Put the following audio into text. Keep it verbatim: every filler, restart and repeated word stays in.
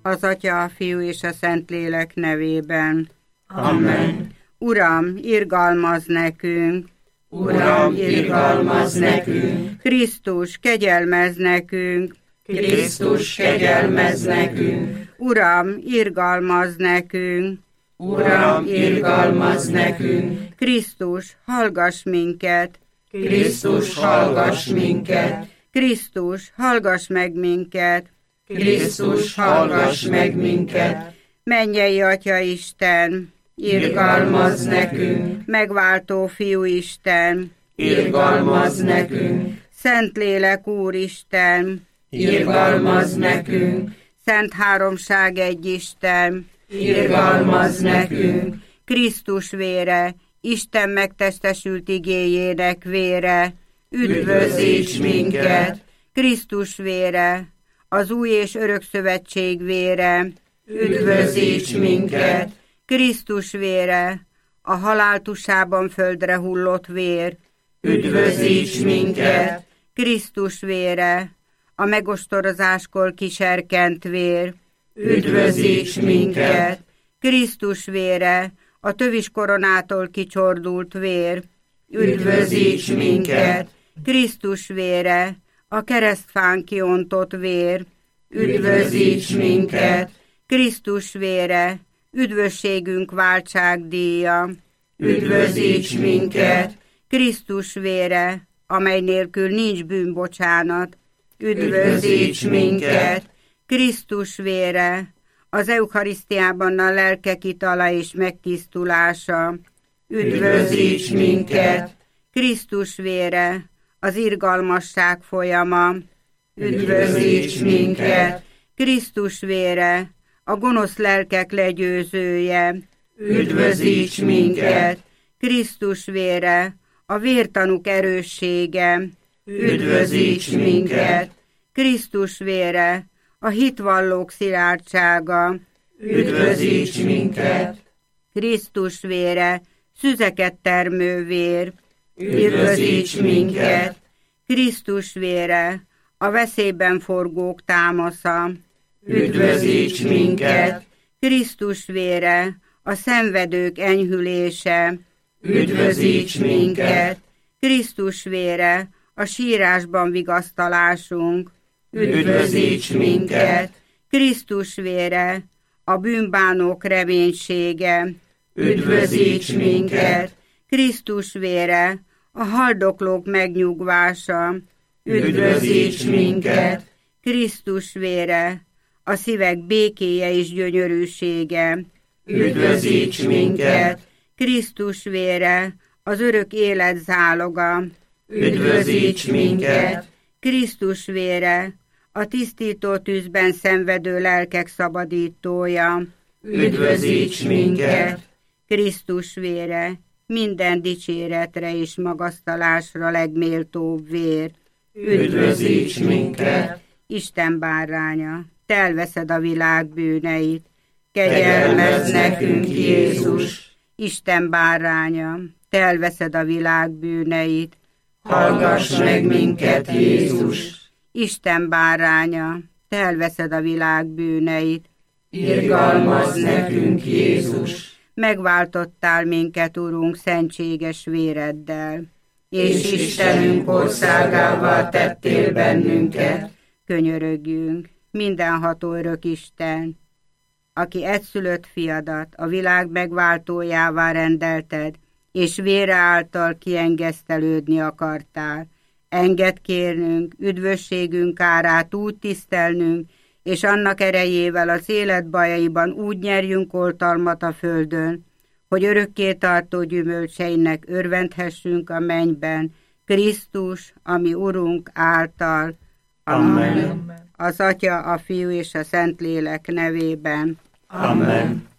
Az Atya, a Fiú és a Szentlélek nevében. Amen. Uram, irgalmazz nekünk! Uram, irgalmazz nekünk! Krisztus, kegyelmezz nekünk! Krisztus, kegyelmezz nekünk! Uram, irgalmazz nekünk! Uram, irgalmazz nekünk! Krisztus, hallgass minket! Krisztus, hallgass minket! Krisztus, hallgass meg minket! Krisztus, hallgass meg minket! Mennyei Atya Isten! Irgalmazz nekünk! Megváltó Fiú Isten! Irgalmazz nekünk! Szentlélek Úristen! Irgalmazz nekünk! Szent Háromság egy Isten! Irgalmazz nekünk! Krisztus vére, Isten megtestesült igéjének vére, üdvözíts minket! Krisztus vére, az új és örök szövetség vére, üdvözíts minket! Krisztus vére, a halál tusában földre hullott vér, üdvözíts minket! Krisztus vére, a megostorozáskor kiserkent vér, üdvözíts minket! Krisztus vére, a tövis koronától kicsordult vér, üdvözíts minket! Krisztus vére, a keresztfán kiontott vér, üdvözíts minket! Krisztus vére, üdvösségünk váltságdíja, üdvözíts minket! Krisztus vére, amely nélkül nincs bűnbocsánat, üdvözíts minket! Krisztus vére, az eucharisztiában a lelkek itala és megtisztulása, üdvözíts minket! Krisztus vére, az irgalmasság folyama, üdvözíts minket! Krisztus vére, a gonosz lelkek legyőzője, üdvözíts minket! Krisztus vére, a vértanúk erőssége, üdvözíts minket! Krisztus vére, a hitvallók szilárdsága, üdvözíts minket! Krisztus vére, szüzeket termő vér, üdvözíts minket! Krisztus vére, a veszélyben forgók támasza, üdvözíts minket! Krisztus vére, a szenvedők enyhülése, üdvözíts minket! Krisztus vére, a sírásban vigasztalásunk, üdvözíts minket! Krisztus vére, a bűnbánók reménysége, üdvözíts minket! Krisztus vére, a haldoklók megnyugvása, üdvözíts minket! Krisztus vére, a szívek békéje és gyönyörűsége, üdvözíts minket! Krisztus vére, az örök élet záloga, üdvözíts minket! Krisztus vére, a tisztító tűzben szenvedő lelkek szabadítója, üdvözíts minket! Krisztus vére, minden dicséretre és magasztalásra legméltóbb vér, üdvözíts minket! Isten báránya, te elveszed a világ bűneit, kegyelmezz nekünk, Jézus! Isten báránya, te elveszed a világ bűneit, hallgass meg minket, Jézus! Isten báránya, te elveszed a világ bűneit, irgalmazz nekünk, Jézus! Megváltottál minket, Urunk, szentséges véreddel, és Istenünk országává tettél bennünket. Könyörögjünk, mindenható örök Isten, aki egyszülött fiadat a világ megváltójává rendelted, és vére által kiengesztelődni akartál. Engedd kérnünk, üdvösségünk árát úgy tisztelnünk, és annak erejével az élet bajaiban úgy nyerjünk oltalmat a földön, hogy örökké tartó gyümölcseinek örvendhessünk a mennyben, Krisztus, ami Urunk által. Amen. Az Atya, a Fiú és a Szentlélek nevében. Amen.